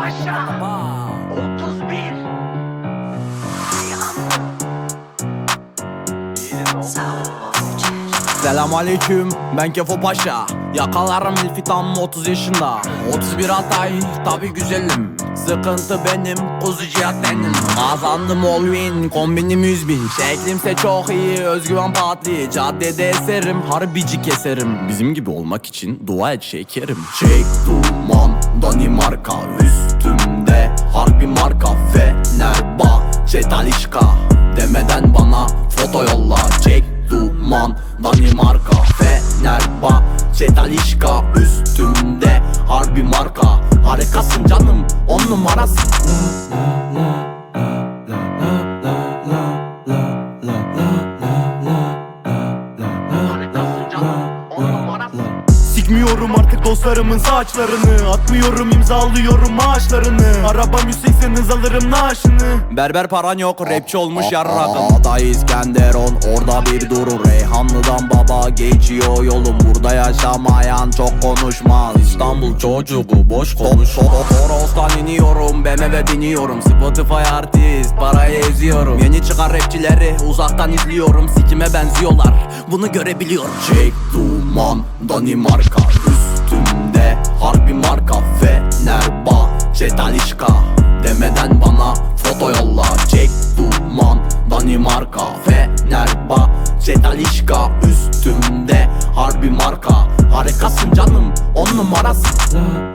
Paşa 31. Selamünaleyküm, ben Kefo Paşa. Yakalarım ilfi tam 30 yaşında. 31 Hatay, tabi güzelim. Sıkıntı benim, kuzu cihat benim. Kazandım all win, kombinim 100 bin. Şeklimse çok iyi, özgüven patlı. Caddede eserim, harbici keserim. Bizim gibi olmak için dua et şekerim. Çek duman, Danimarka. Üstümde harbi marka. Fenerbahçe Talişka. Demeden bana foto yolla. Çek duman, Danimarka. Fenerbahçe Talişka. Üstümde harbi marka. Harikasın canım, 10 numarasın. Harikasın canım, 10 numarasın. Sikmiyorum artık dostlarımın saçlarını. Atmıyorum, imzalıyorum maaşlarını. Arabam 180 hız alırım naaşını. Berber paran yok, rapçi olmuş yarrağım. Ada İskenderon, orada bir durur. Reyhanlı'dan baba geçiyor yolum. Burada yaşamayan çok konuşmaz. İstanbul çocuğu boş konuşmaz. Toros'tan iniyorum, BMW biniyorum. Spotify artist, parayı eziyorum. Yeni çıkan rapçileri uzaktan izliyorum. Sikime benziyorlar, bunu görebiliyorum. Çek duman, Danimarka. Üstümde harbi marka. Fenerbahçe Talişka. Demeden bana foto yolla. Çek duman, Danimarka. Fenerbahçe Talişka. Üstümde harbi marka. Harikasın canım, 10 numarasın.